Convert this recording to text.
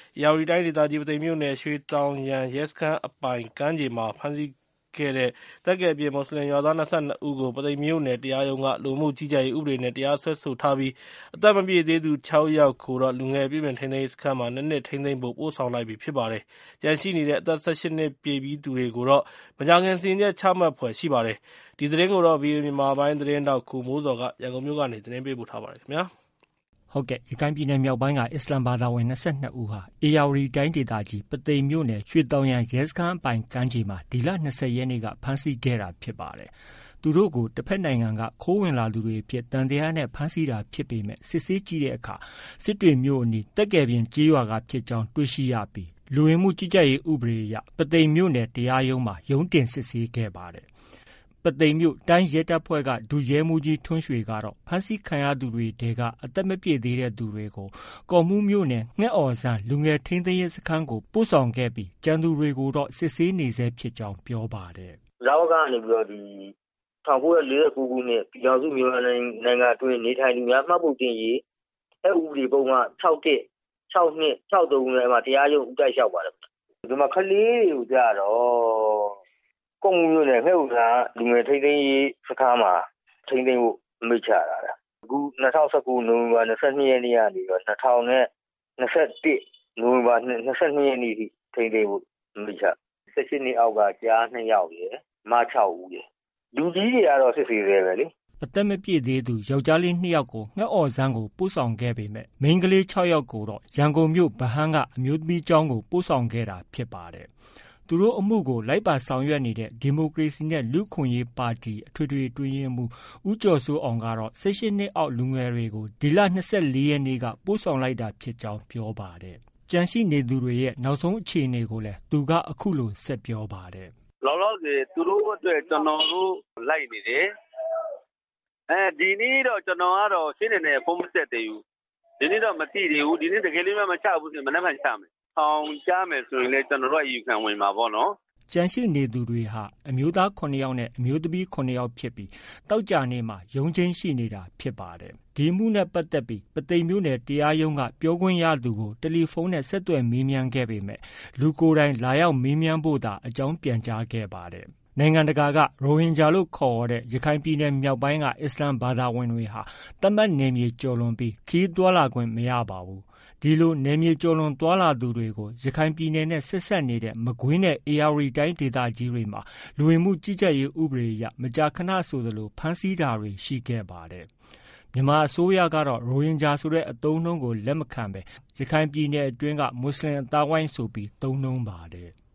ဧရာဝတီတိုင်းဒေသကြီးပုသိမ်မြို့နယ်ရွှေသောင်ရန်ရဲစခန်းအပိုင်ကမ်းခြေမှာဖမ်းဆီးခဲ့တဲ့သက္ကယ်ပြင်မွတ်ဆလင်ရွာသား22ဦးကိုပုသိမ်မြို့နယ်တရားရုံးကလူမှုကြီးကြပ်ရေးဥပဒေနဲ့တရားစွဲဆိုထားပြီးအသက်မပြည့်သေးသူ6ယောက်ကိုတော့လူငယ်ပြည်ပင်ထိန်းသိမ်းရေးစခန်းမှာ2နှစ်ထိန်းသိမ်းဖို့ပို့ဆောင်လိုက်ပြီဖြစ်ပါတယ်။ကျန်ရှိနေတဲ့အသက်18နှစ်ပြည့်ပြီးသူတွေကိုတော့မကြာခင်စီရင်ချက်ချမှတ်ဖွယ်ရှိပါတယ်။ဒီသတင်းကိုတော့ VOA မြန်မာပိုင်းသတင်းတောက်ကိုမိုးစော်ကရန်ကုန်မြို့ကနေသတင်းပေးပို့ထားပါတယ်ခင်ဗျာ။ရခိုင်ပြည်နယ်မြောက်ပိုင်းကအစ္စလာမ်ဘာသာဝင်22ဦးဟာဧရာဝတီတိုင်းဒေသကြီးပုသိမ်မြို့နယ်ရွှေသောင်ရန်ရဲစခန်းအပိုင်ကမ်းခြေမှာဒီလ20ရက်နေ့ကဖမ်းဆီးခဲ့တာဖြစ်ပါတယ်။သူတို့ကိုတစ်ဖက်နိုင်ငံကခိုးဝင်လာသူတွေအဖြစ်သံသယနဲ့ဖမ်းဆီးတာဖြစ်ပေမဲ့စစ်ဆေးကြည့်တဲ့အခါစစ်တွေမြို့အနီးသက္ကယ်ပြင်ကျေးရွာကဖြစ်ကြောင်းတွေ့ရှိရပြီးလူဝင်မှုကြီးကြပ်ရေးဥပဒေအရပုသိမ်မြို့နယ်တရားရုံးမှာရုံးတင်စစ်ဆေးခဲ့ပါတယ်။ပုသိမ်မြို့တိုင်းရဲတပ်ဖွဲ့ကဒုရဲမှူးကြီးထွန်းရွှေကတော့ဖမ်းဆီးခံရသူတွေထဲကအသက်မပြည့်သေးတဲ့သူတွေကိုကော့မှူးမြို့နယ်ငှက်အော်စမ်းလူငယ်ထိန်းသိမ်းရေးစခန်းကိုပို့ဆောင်ခဲ့ပြီးကျန်သူတွေကိုတော့စစ်ဆေးနေဆဲဖြစ်ကြောင်းပြောပါတယ်။လဝကကနေပြီးတော့1949ခုနှစ်ပြည်ထောင်စုမြန်မာနိုင်ငံအတွင်းနေထိုင်သူများမှတ်ပုံတင်ရေးဥပဒေပုံမှ61 62 63နဲ့မှာတရားရုံးဥတိုက်လျှောက်ပါတယ်။ဒီမှာကလေးတွေကိုကြတော့ကော့မှူးမြို့နယ်ငှက်အော်စမ်းလူငယ်ထိန်းသိမ်းရေးစခန်းမှာထိန်းသိမ်းဖို့အမိန့်ချတာ။အခု2019နိုဝင်ဘာ22ရက်နေ့ကနေတော့2021နိုဝင်ဘာ22ရက်နေ့ထိထိန်းသိမ်းဖို့အမိန့်ချ18နှစ်အောက်ကကြား2ယောက်ရယ်မ6ဦးရယ်လူကြီးတွေကတော့စစ်ဆေးသေးပဲလေအသက်မပြည့်သေးသူယောက်ျားလေး2ယောက်ကိုငှက်အော်စမ်းကိုပို့ဆောင်ခဲ့ပေမဲ့မိန်းကလေး6ယောက်ကိုတော့ရန်ကုန်မြို့ဗဟန်းကအမျိုးသမီးကျောင်းကိုပို့ဆောင်ခဲ့တာဖြစ်ပါတယ်။သူတို့အမှုကိုလိုက်ပါဆောင်ရွက်နေတဲ့ဒီမိုကရေစီနဲ့လူ့အခွင့်အရေးပါတီအထွေထွေအတွင်းရေးမှူးဦးကျော်စိုးအောင်ကတော့18နှစ်အောက်လူငယ်တွေကိုဒီလ24ရက်နေ့ကပို့ဆောင်လိုက်တာဖြစ်ကြောင်းပြောပါတယ်။ကျန်ရှိနေသူတွေရဲ့နောက်ဆုံးအခြေအနေကိုလည်းသူကအခုလိုဆက်ပြောပါတယ်။လောလောဆယ်သူတို့အတွက်ကျွန်တော်တို့လိုက်နေတယ်။ဒီနေ့တော့ကျွန်တော်ကတော့ရှင်းနေဖုန်းမဆက်သေးဘူး။ဒီနေ့တော့မသိသေးဘူး။ဒီနေ့တကယ်လို့မချဘူးဆိုရင်မနေ့မှချမယ်။အောင်ကြမယ်ဆိုရင်လည်းကျွန်တော်တို့အယူခံဝင်မှာပေါ့နော်။ကျန်ရှိနေသူတွေဟာအမျိုးသား9ယောက်နဲ့အမျိုးသမီး9ယောက်ဖြစ်ပြီးတောက်ကြနေ့မှာရုံးချင်းရှိနေတာဖြစ်ပါတယ်။ဒီမှုနဲ့ပတ်သက်ပြီးပုသိမ်မြို့နယ်တရားရုံးကပြောခွင့်ရသူကိုတယ်လီဖုန်းနဲ့ဆက်သွယ်မေးမြန်းခဲ့ပေမဲ့လူကိုယ်တိုင်လာရောက်မေးမြန်းဖို့သာအကြောင်းပြန်ကြားခဲ့ပါတယ်။နိုင်ငံတကာကရိုဟင်ဂျာလို့ခေါ်တဲ့ရခိုင်ပြည်နယ်မြောက်ပိုင်းကအစ္စလာမ်ဘာသာဝင်တွေဟာသတ်မှတ်နယ်မြေကျော်လွန်ပြီးခရီးသွားလာခွင့်မရပါဘူး။ဒီလိုနယ်မြေကျော်လွန်သွားလာသူတွေကိုရခိုင်ပြည်နယ်နဲ့ဆက်ဆက်နေတဲ့မကွေးနဲ့ဧရာဝတီတိုင်းဒေသကြီးတွေမှာလူဝင်မှုကြီးကြပ်ရေးဥပဒေအရမကြာခဏဆိုသလိုဖမ်းဆီးတာတွေရှိခဲ့ပါတယ်။မြန်မာအစိုးရကတော့ရိုဟင်ဂျာဆိုတဲ့အသုံးအနှုန်းကိုလက်မခံပဲရခိုင်ပြည်နယ်အတွင်းကမွတ်ဆလင်အသားဝိုင်းဆိုပြီးသုံးနှုန်းပါတယ်။